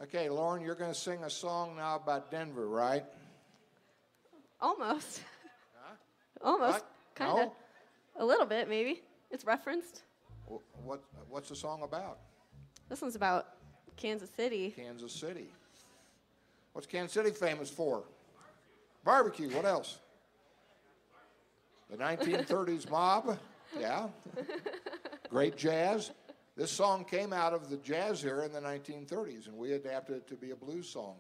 Okay, Lauren, you're going to sing a song now about Denver, right? Almost. Huh? Almost. Kind of. No? A little bit, maybe. It's referenced. What's the song about? This one's about Kansas City. Kansas City. What's Kansas City famous for? Barbecue. What else? The 1930s mob. Yeah. Great jazz. This song came out of the jazz era in the 1930s, and we adapted it to be a blues song.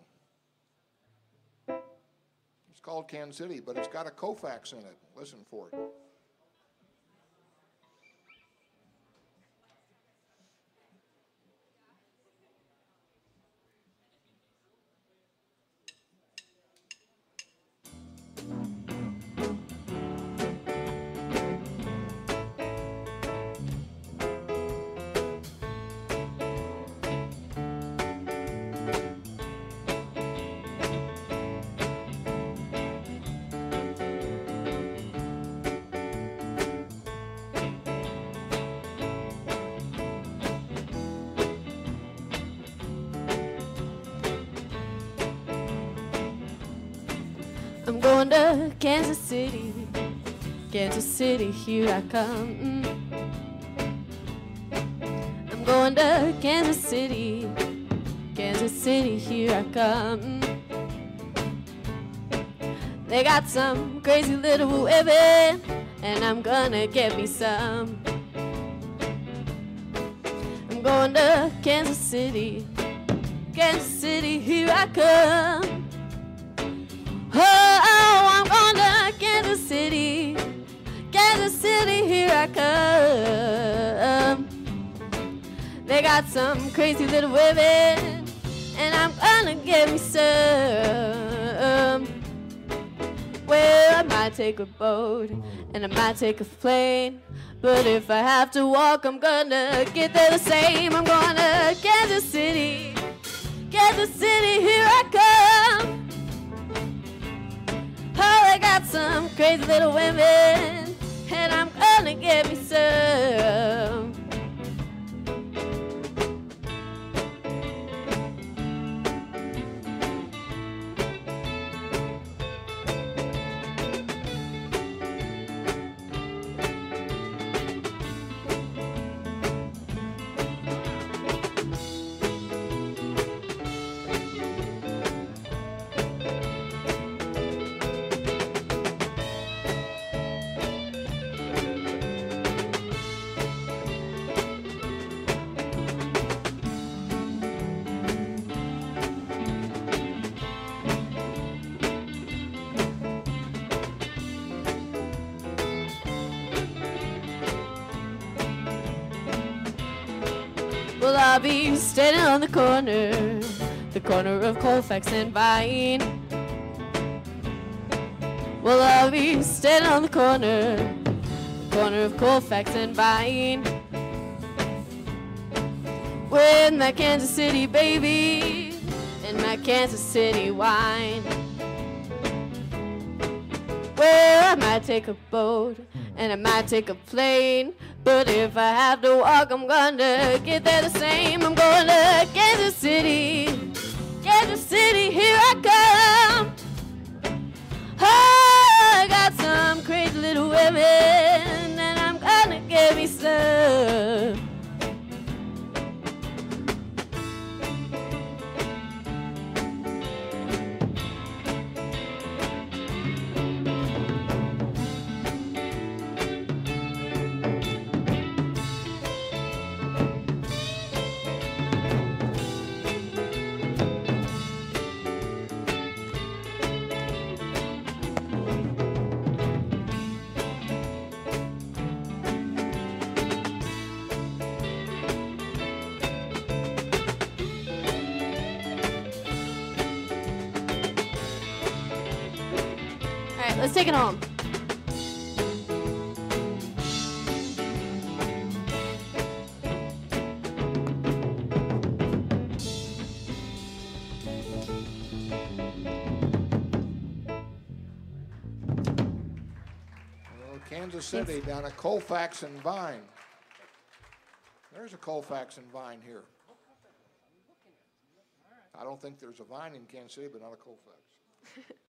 It's called Kansas City, but it's got a Koufax in it. Listen for it. I'm going to Kansas City, here I come. I'm going to Kansas City, here I come. They got some crazy little women, and I'm gonna get me some. I'm going to Kansas City, here I come. Oh, I'm going to Kansas City, here I come. They got some crazy little women, and I'm gonna get me some. Well, I might take a boat, and I might take a plane, but if I have to walk, I'm gonna get there the same. I'm going to Kansas City, here I come. Oh, I got some crazy little women, and I'm gonna get me some. Well, I'll be standing on the corner of Colfax and Vine. Well, I'll be standing on the corner of Colfax and Vine, with my Kansas City baby and my Kansas City wine. Well, I might take a boat and I might take a plane, but if I have to walk, I'm gonna get there the same. I'm going to Kansas City, here I come. Oh, I got some crazy little women, and I'm gonna get me some. Let's take it home. Well, Kansas City down at Colfax and Vine. There's a Colfax and Vine here. I don't think there's a Vine in Kansas City, but not a Colfax.